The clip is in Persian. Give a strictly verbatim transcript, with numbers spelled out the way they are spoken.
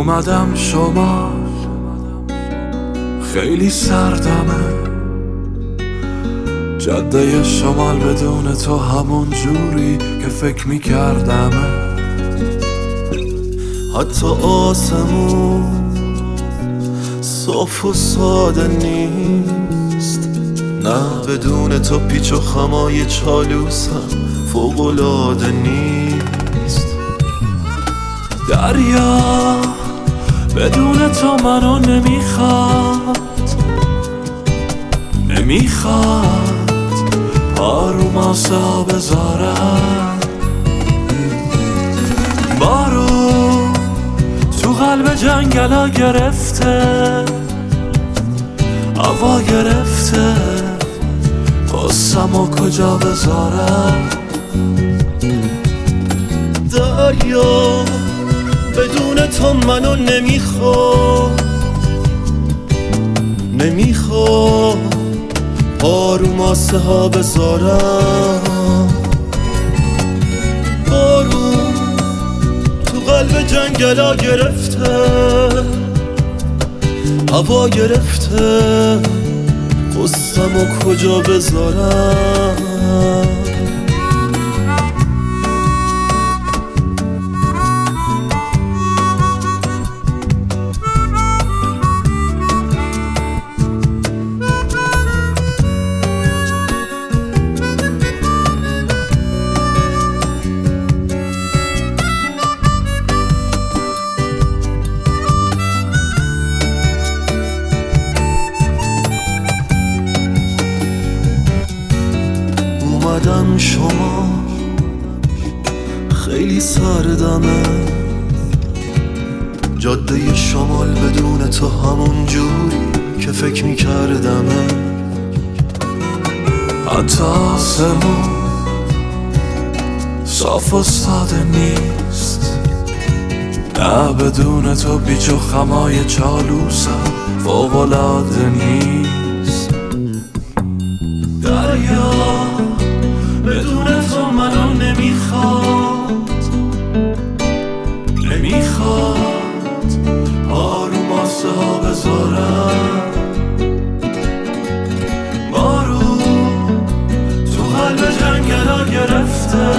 اومدم شمال، خیلی سردمه. جاده شمال بدون تو همون جوری که فکر میکردمه. حتی آسمون صاف و ساده نیست، نه بدون تو پیچ و خمای چالوسم فوق‌العاده نیست. دریا بدون تو منو نمیخواد، نمیخواد پا رو ماسه ها بذارم. بارون تو قلب جنگلا گرفته، هوا گرفته، قصه‌مو کجا بذارم. دریا بدون تو منو نمیخواد، نمیخواد پا رو ماسه ها بذارم. بارون تو قلب جنگلا گرفته، هوا گرفته، قصه‌مو کجا بذارم. اومدم شما خیلی سردمه. جاده شمال بدون تو همون جوری که فکر میکردمه. حتی آسمون صاف و ساده نیست، نه بدون تو پیچ و خمای چالوسم فوق‌العاده نیست. دریا بدون تو منو نمیخواد، نمیخواد پا رو ماسه ها بذارم. بارون تو قلب جنگلا گرفته،